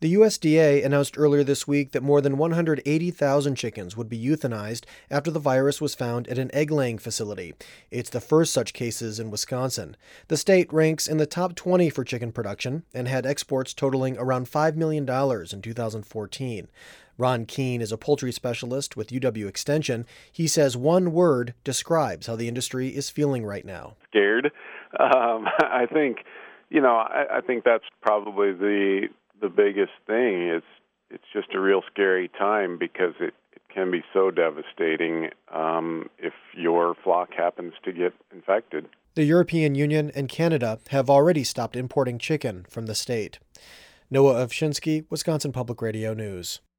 The USDA announced earlier this week that more than 180,000 chickens would be euthanized after the virus was found at an egg-laying facility. It's the first such cases in Wisconsin. The state ranks in the top 20 for chicken production and had exports totaling around $5 million in 2014. Ron Keene is a poultry specialist with UW Extension. He says one word describes how the industry is feeling right now. Scared. I think that's probably the biggest thing. It's just a real scary time because it can be so devastating if your flock happens to get infected. The European Union and Canada have already stopped importing chicken from the state. Noah Ovchinsky, Wisconsin Public Radio News.